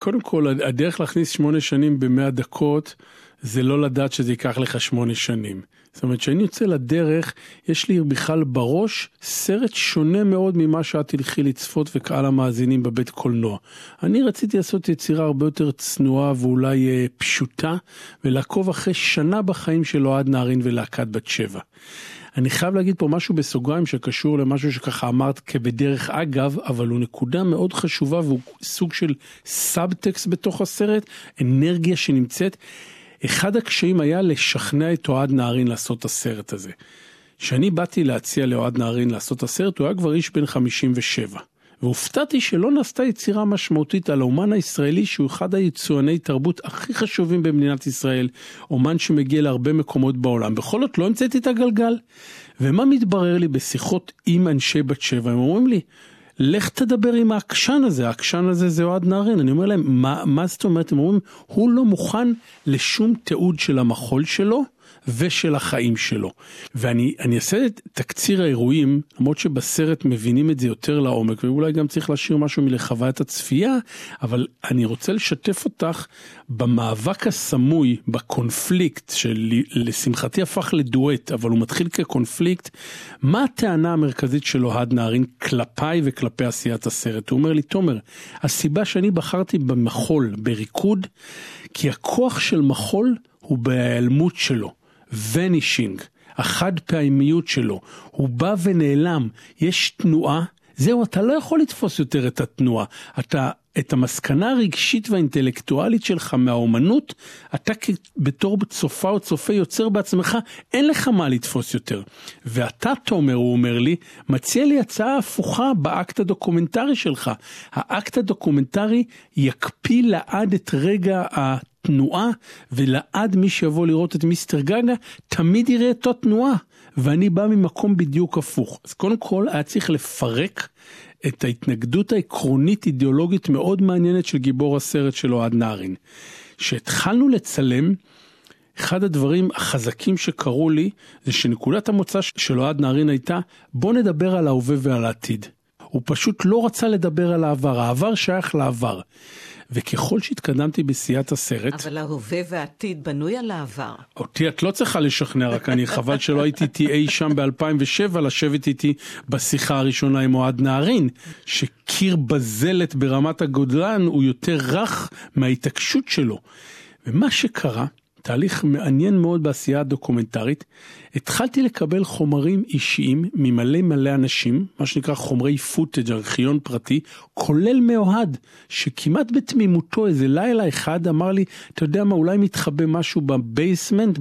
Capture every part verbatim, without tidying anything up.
קודם כל, הדרך להכניס שמונה שנים במאה דקות, זה לא לדעת שזה ייקח לך שמונה שנים. זאת אומרת, כשאני יוצא לדרך, יש לי בכלל בראש סרט שונה מאוד ממה שאת תלכי לצפות וקהל המאזינים בבית קולנוע. אני רציתי לעשות יצירה הרבה יותר צנועה ואולי אה, פשוטה, ולעקוב אחרי שנה בחיים של אוהד נהרין ולהקת בת שבע. אני חייב להגיד פה משהו בסוגריים שקשור למשהו שככה אמרת כבדרך אגב, אבל הוא נקודה מאוד חשובה והוא סוג של סאבטקסט בתוך הסרט, אנרגיה שנמצאת. אחד הקשיים היה לשכנע את אוהד נהרין לעשות את הסרט הזה. כשאני באתי להציע לאוהד נהרין לעשות את הסרט, הוא היה כבר איש בן חמישים ושבע. והופתעתי שלא נעשתה יצירה משמעותית על האומן הישראלי, שהוא אחד היצואני תרבות הכי חשובים במדינת ישראל, אומן שמגיע להרבה מקומות בעולם. בכל זאת לא המצאתי את הגלגל. ומה מתברר לי בשיחות עם אנשי בת שבע? הם אומרים לי, לך תדבר עם העקשן הזה, העקשן הזה זה אוהד נהרין. אני אומר להם, מה, מה זאת אומרת? הם אומרים, הוא לא מוכן לשום תיעוד של המחול שלו, ושל החיים שלו. ואני אני אעשה את תקציר האירועים, למרות שבסרט מבינים את זה יותר לעומק, ואולי גם צריך להשאיר משהו מלחוויית הצפייה, אבל אני רוצה לשתף אותך במאבק הסמוי, בקונפליקט, שלשמחתי הפך לדואט, אבל הוא מתחיל כקונפליקט. מה הטענה המרכזית של אוהד נהרין כלפיי וכלפי עשיית הסרט? הוא אומר לי, תומר, הסיבה שאני בחרתי במחול, בריקוד, כי הכוח של מחול הוא בהיעלמות שלו. ונישינג, החד פעמיות שלו, הוא בא ונעלם, יש תנועה, זהו, אתה לא יכול לתפוס יותר את התנועה, אתה, את המסקנה הרגשית והאינטלקטואלית שלך מהאומנות, אתה בתור צופה או צופה יוצר בעצמך, אין לך מה לתפוס יותר. ואתה, תומר, הוא אומר לי, מציע לי הצעה הפוכה באקט הדוקומנטרי שלך. האקט הדוקומנטרי יקפיא לעד את רגע ה... תנועה, ולעד מי שיבוא לראות את מיסטר גגה, תמיד יראה את התנועה, ואני בא ממקום בדיוק הפוך. אז קודם כל, היה צריך לפרק את ההתנגדות העקרונית אידיאולוגית מאוד מעניינת של גיבור הסרט של אוהד נהרין. שהתחלנו לצלם, אחד הדברים החזקים שקראו לי, זה שנקודת המוצא של אוהד נהרין הייתה, בוא נדבר על ההווה ועל העתיד. הוא פשוט לא רצה לדבר על העבר, העבר שייך לעבר. וככל שהתקדמתי בסיעת הסרט... אבל ההווה והעתיד בנוי על העבר. אותי את לא צריכה לשכנע, רק אני חבל שלא הייתי איתי אי שם ב-אלפיים ושבע, לשבת איתי בשיחה הראשונה עם אוהד נהרין, שקיר בזלת ברמת הגודלן הוא יותר רך מההתעקשות שלו. ומה שקרה, תהליך מעניין מאוד בעשייה הדוקומנטרית, התחלתי לקבל חומרים אישיים ממלא מלא אנשים, מה שנקרא חומרי פוטג' ארכיון פרטי, כולל מאוהד, שכמעט בתמימותו איזה לילה אחד אמר לי, אתה יודע מה, אולי מתחבא משהו בבייסמנט,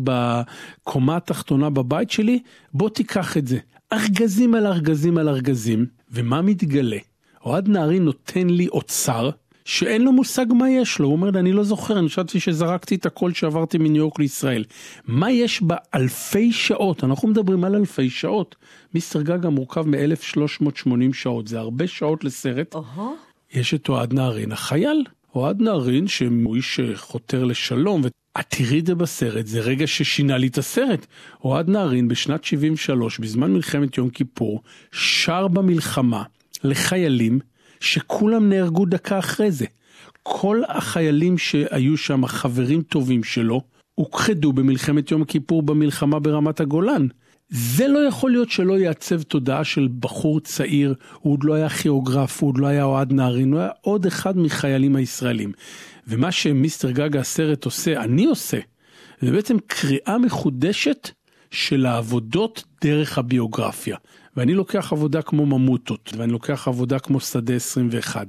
בקומה התחתונה בבית שלי, בוא תיקח את זה. ארגזים על ארגזים על ארגזים, ומה מתגלה? אוהד נהרין נותן לי אוצר, שאין לו מושג מה יש לו, הוא אומר, אני לא זוכר, אני חשבתי שזרקתי את הכל שעברתי מניו יורק לישראל. מה יש באלפי שעות? אנחנו מדברים על אלפי שעות. מיסטר גגה מורכב מ-אלף שלוש מאות ושמונים שעות, זה הרבה שעות לסרט. Uh-huh. יש את אוהד נהרין, החייל. אוהד נהרין, שהוא איש חותר לשלום, ואת תראי את זה בסרט, זה רגע ששינה לי את הסרט. אוהד נהרין בשנת שבעים ושלוש, בזמן מלחמת יום כיפור, שר במלחמה לחיילים, שכולם נהרגו דקה אחרי זה. כל החיילים שהיו שם, חברים טובים שלו, הוכחדו במלחמת יום כיפור במלחמה ברמת הגולן. זה לא יכול להיות שלא יעצב תודעה של בחור צעיר, הוא עוד לא היה כיאוגרף, הוא עוד לא היה אוהד נהרין, הוא היה עוד אחד מחיילים הישראלים. ומה שמיסטר גגה הסרט עושה, אני עושה, זה בעצם קריאה מחודשת של העבודות דרך הביוגרפיה. ואני לוקח עבודה כמו ממוטות, ואני לוקח עבודה כמו שדה עשרים ואחת,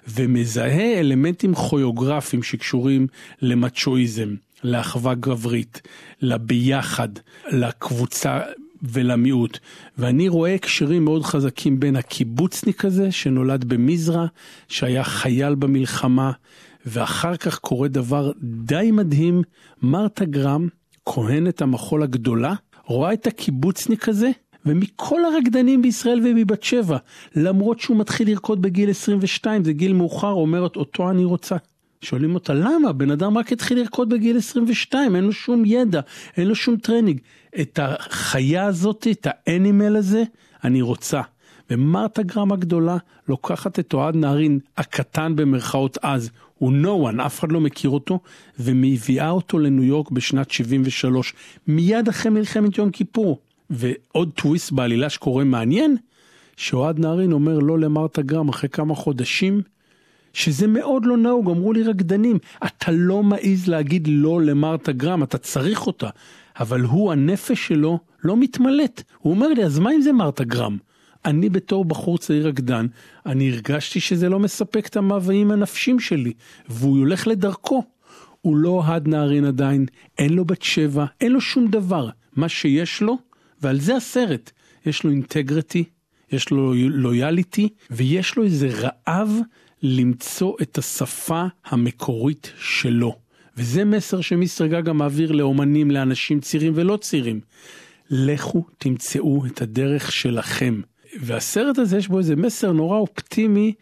ומזהה אלמנטים כוריאוגרפיים שקשורים למצ'ואיזם, לאחווה גברית, לביחד, לקבוצה ולמיעוט. ואני רואה הקשרים מאוד חזקים בין הקיבוצניק הזה, שנולד במזרע, שהיה חייל במלחמה, ואחר כך קורה דבר די מדהים, מרתה גרם, כהנת המחול הגדולה, רואה את הקיבוצניק הזה, ומכל הרקדנים בישראל ומבת שבע, למרות שהוא מתחיל לרקוד בגיל עשרים ושתיים, זה גיל מאוחר, אומרת אותו אני רוצה. שואלים אותה, למה? בן אדם רק התחיל לרקוד בגיל עשרים ושתיים, אין לו שום ידע, אין לו שום טרנינג. את החיה הזאת, את האנימל הזה, אני רוצה. ומרתה גרם הגדולה לוקחת את אוהד נהרין, הקטן במרכאות אז, הוא no one, אף אחד לא מכיר אותו, ומביאה אותו לניו יורק בשנת שבעים ושלוש, מיד אחרי מלחמת יום כיפור. ועוד טוויסט בעלילה שקורה מעניין, שאוהד נהרין אומר לא למרתה גרם אחרי כמה חודשים, שזה מאוד לא נהוג, אמרו לי רקדנים, אתה לא מעיז להגיד לא למרתה גרם, אתה צריך אותה, אבל הוא, הנפש שלו, לא מתמלט. הוא אומר לי, אז מה אם זה מרתה גרם? אני בתור בחור צעיר רקדן, אני הרגשתי שזה לא מספק את המאוויים הנפשים שלי, והוא הולך לדרכו. הוא לא אוהד נהרין עדיין, אין לו בת שבע, אין לו שום דבר. מה שיש לו, ועל זה הסרט, יש לו אינטגריטי, יש לו לויאליטי, ויש לו איזה רעב למצוא את השפה המקורית שלו. וזה מסר שמיסטר גגה מעביר לאומנים, לאנשים צעירים ולא צעירים. לכו תמצאו את הדרך שלכם. והסרט הזה יש בו איזה מסר נורא אופטימי,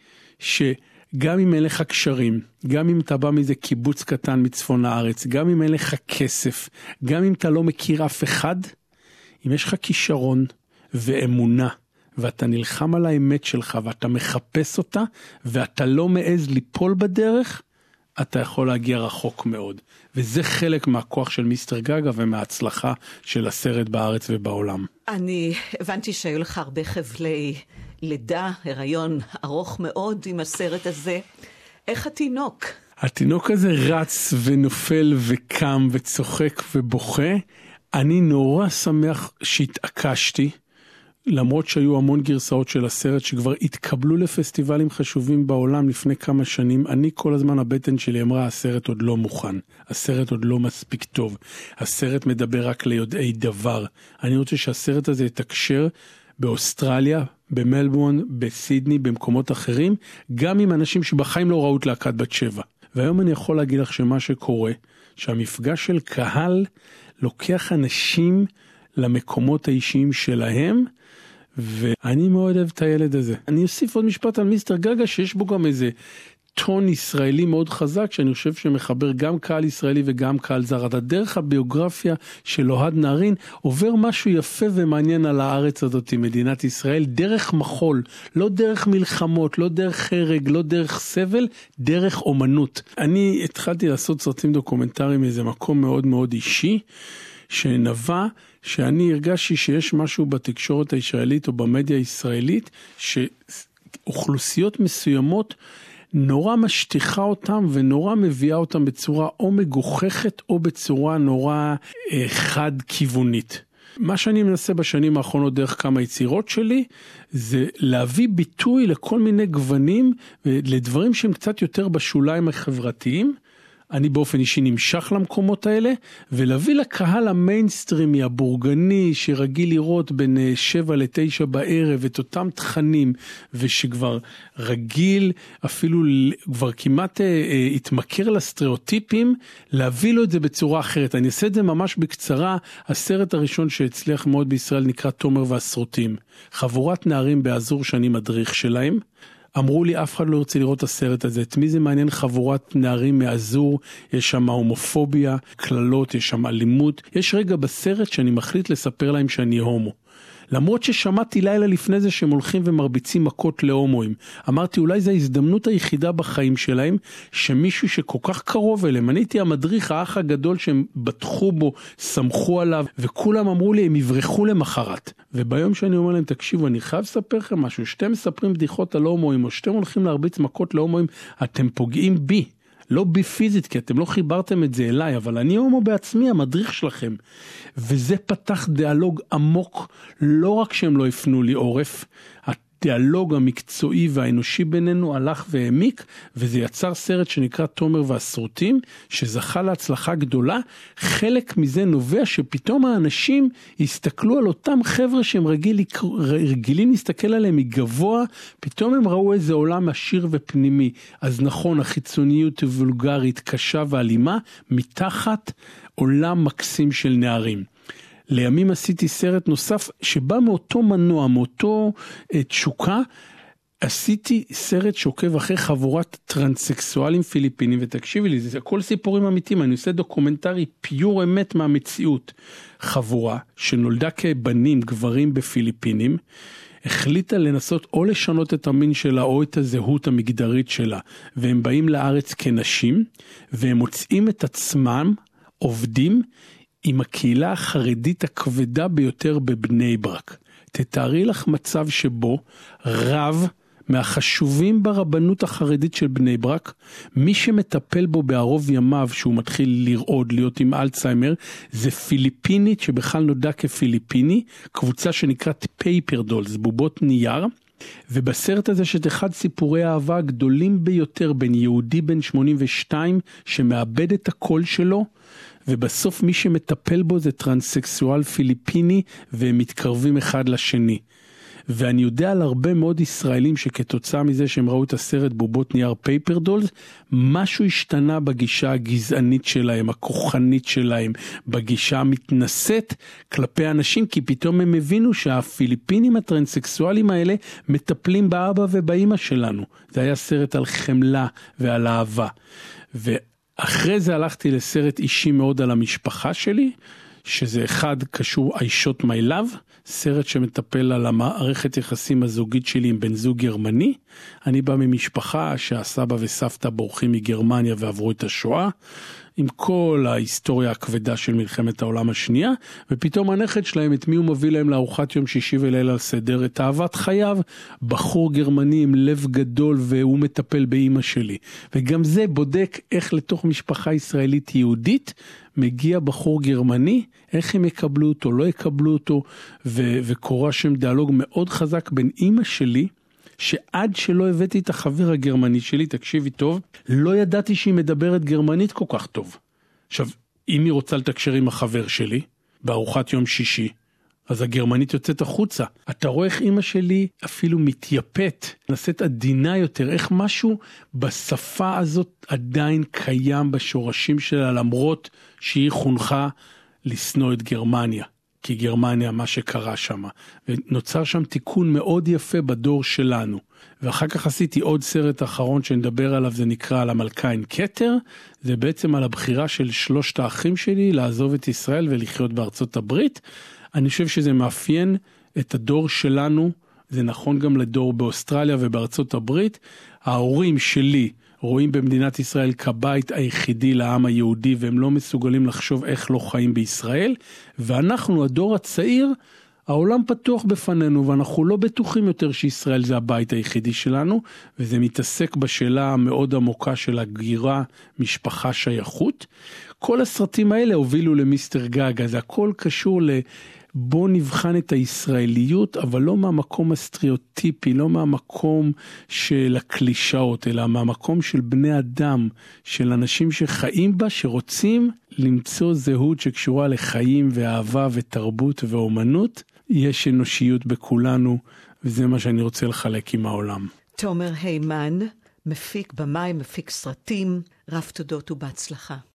שגם אם אין לך קשרים, גם אם אתה בא מאיזה קיבוץ קטן מצפון הארץ, גם אם אין לך כסף, גם אם אתה לא מכיר אף אחד, אם יש לך כישרון ואמונה, ואתה נלחם על האמת שלך, ואתה מחפש אותה, ואתה לא מעז ליפול בדרך, אתה יכול להגיע רחוק מאוד. וזה חלק מהכוח של מיסטר גגה, ומההצלחה של הסרט בארץ ובעולם. אני הבנתי שהיו לך הרבה חבלי לידה, הריון ארוך מאוד עם הסרט הזה. איך התינוק? התינוק הזה רץ ונופל וקם וצוחק ובוכה. אני נורא שמח שהתעקשתי, למרות שהיו המון גרסאות של הסרט שכבר התקבלו לפסטיבלים חשובים בעולם לפני כמה שנים, אני כל הזמן הבטן שלי אמרה, הסרט עוד לא מוכן, הסרט עוד לא מספיק טוב, הסרט מדבר רק ליודעי דבר. אני רוצה שהסרט הזה יתקשר באוסטרליה, במלבורן, בסידני, במקומות אחרים, גם עם אנשים שבחיים לא ראו את להקת בת שבע. והיום אני יכול להגיד לך שמה שקורה, שהמפגש של קהל לוקח אנשים למקומות האישיים שלהם, ואני מאוד אוהב את הילד הזה. אני אוסיף עוד משפט על מיסטר גגה, שיש בו גם איזה טון ישראלי מאוד חזק, שאני חושב שמחבר גם קהל ישראלי וגם קהל זר. הדרך הביוגרפיה של אוהד נהרין עובר משהו יפה ומעניין על הארץ הזאת, מדינת ישראל, דרך מחול, לא דרך מלחמות, לא דרך הרג, לא דרך סבל, דרך אומנות. אני התחלתי לעשות סרטים דוקומנטריים מאיזה מקום מאוד מאוד אישי, שנבע שאני הרגשתי שיש משהו בתקשורת הישראלית או במדיה הישראלית, שאוכלוסיות מסוימות נורא משטיחה אותם ונורא מביאה אותם בצורה או מגוחכת או בצורה נורא אה, חד כיוונית. מה שאני מנסה בשנים האחרונות דרך כמה יצירות שלי, זה להביא ביטוי לכל מיני גוונים, לדברים שהם קצת יותר בשוליים החברתיים. אני באופן אישי נמשך למקומות האלה, ולהביא לקהל המיינסטרימי, הבורגני, שרגיל לראות בין שבע לתשע בערב את אותם תכנים, ושכבר רגיל, אפילו כבר כמעט אה, התמכר לסטריאוטיפים, להביא לו את זה בצורה אחרת. אני אעשה את זה ממש בקצרה. הסרט הראשון שהצליח מאוד בישראל נקרא תומר והסרוטים. חבורת נערים באזור שאני מדריך שלהם. אמרו לי, אף אחד לא רוצה לראות את הסרט הזה. את מי זה מעניין? חבורת נערים מאזור, יש שם הומופוביה, כללות, יש שם אלימות. יש רגע בסרט שאני מחליט לספר להם שאני הומו. למרות ששמעתי לילה לפני זה שהם הולכים ומרביצים מכות להומואים. אמרתי, אולי זו ההזדמנות היחידה בחיים שלהם, שמישהו שכל כך קרוב אליהם, אני הייתי המדריך, האח הגדול שהם בטחו בו, סמכו עליו, וכולם אמרו לי, הם יברחו למחרת. וביום שאני אומר להם, תקשיבו, אני חייב לספר לכם משהו, שאתם מספרים בדיחות על הומואים, או שאתם הולכים להרביץ מכות להומואים, אתם פוגעים בי. לא בי פיזית, כי אתם לא חיברתם את זה אליי, אבל אני הומו בעצמי, המדריך שלכם. וזה פתח דיאלוג עמוק, לא רק שהם לא הפנו לי עורף, הדיאלוג המקצועי והאנושי בינינו הלך והעמיק, וזה יצר סרט שנקרא תומר והסרוטים, שזכה להצלחה גדולה. חלק מזה נובע שפתאום האנשים הסתכלו על אותם חבר'ה שהם רגיל, רגילים להסתכל עליהם מגבוה, פתאום הם ראו איזה עולם עשיר ופנימי. אז נכון, החיצוניות וולגרית, קשה ואלימה, מתחת עולם מקסים של נערים. לימים עשיתי סרט נוסף שבא מאותו מנוע, מאותו תשוקה, עשיתי סרט שעוקב אחרי חבורת טרנסקסואלים פיליפינים, ותקשיבי לי, זה הכל סיפורים אמיתיים, אני עושה דוקומנטרי פיור אמת מהמציאות. חבורה שנולדה כבנים, גברים בפיליפינים, החליטה לנסות או לשנות את המין שלה או את הזהות המגדרית שלה, והם באים לארץ כנשים, והם מוצאים את עצמם עובדים עם הקהילה החרדית הכבדה ביותר בבני ברק. תתארי לך מצב שבו רב מהחשובים ברבנות החרדית של בני ברק, מי שמטפל בו בערוב ימיו שהוא מתחיל לרעוד, להיות עם אלצהיימר, זה פיליפינית שבכלל נודע כפיליפיני, קבוצה שנקראת פייפר דולס, בובות נייר, ובסרט הזה שאת אחד סיפורי האהבה הגדולים ביותר בין יהודי בן שמונים ושתיים שמאבד את הקול שלו, ובסוף מי שמטפל בו זה טרנסקסואל פיליפיני, והם מתקרבים אחד לשני. ואני יודע על הרבה מאוד ישראלים שכתוצאה מזה שהם ראו את הסרט בובות נייר פייפר דולס, משהו השתנה בגישה הגזענית שלהם, הכוחנית שלהם, בגישה המתנשאת כלפי אנשים, כי פתאום הם הבינו שהפיליפינים הטרנסקסואלים האלה מטפלים באבא ובאמא שלנו. זה היה סרט על חמלה ועל אהבה. ואחרי זה הלכתי לסרט אישי מאוד על המשפחה שלי, שזה אחד קשור I shot my love, סרט שמטפל על המערכת יחסים הזוגית שלי עם בן זוג גרמני. אני בא ממשפחה שהסבא וסבתא בורחים מגרמניה ועברו את השואה, עם כל ההיסטוריה הכבדה של מלחמת העולם השנייה, ופתאום הנכד שלהם, את מי הוא מביא להם לארוחת יום שישי ולילה לסדר? את אהבת חייו, בחור גרמני עם לב גדול, והוא מטפל באמא שלי. וגם זה בודק איך לתוך משפחה ישראלית יהודית, מגיע בחור גרמני, איך הם יקבלו אותו, לא יקבלו אותו, ו- וקורה שם דיאלוג מאוד חזק בין אמא שלי, שעד שלא הבאתי את החבר הגרמני שלי, תקשיבי טוב, לא ידעתי שהיא מדברת גרמנית כל כך טוב. עכשיו, אם היא רוצה לתקשר עם החבר שלי, בארוחת יום שישי, אז הגרמנית יוצאת החוצה. אתה רואה איך אמא שלי אפילו מתייפת, נעשית עדינה יותר, איך משהו בשפה הזאת עדיין קיים בשורשים שלה, למרות שהיא חונכה לשנוא את גרמניה. כי גרמניה, מה שקרה שם. ונוצר שם תיקון מאוד יפה בדור שלנו. ואחר כך עשיתי עוד סרט אחרון שנדבר עליו, זה נקרא על המלכה אין כתר. זה בעצם על הבחירה של שלושת האחים שלי לעזוב את ישראל ולחיות בארצות הברית. אני חושב שזה מאפיין את הדור שלנו, זה נכון גם לדור באוסטרליה ובארצות הברית. ההורים שלי רואים במדינת ישראל כבית היחידי לעם היהודי, והם לא מסוגלים לחשוב איך לא חיים בישראל, ואנחנו, הדור הצעיר, העולם פתוח בפנינו, ואנחנו לא בטוחים יותר שישראל זה הבית היחידי שלנו, וזה מתעסק בשאלה המאוד עמוקה של הגירה, משפחה, שייכות. כל הסרטים האלה הובילו למיסטר גאגה, זה הכל קשור ל... בוא נבחן את הישראליות, אבל לא מהמקום הסטריאוטיפי, לא מהמקום של הקלישאות, אלא מהמקום של בני אדם, של אנשים שחיים בה, שרוצים למצוא זהות שקשורה לחיים ואהבה ותרבות ואומנות. יש אנושיות בכולנו, וזה מה שאני רוצה לחלק עם העולם. תומר הימן, מפיק במאי, מפיק סרטים, רב תודות ובהצלחה.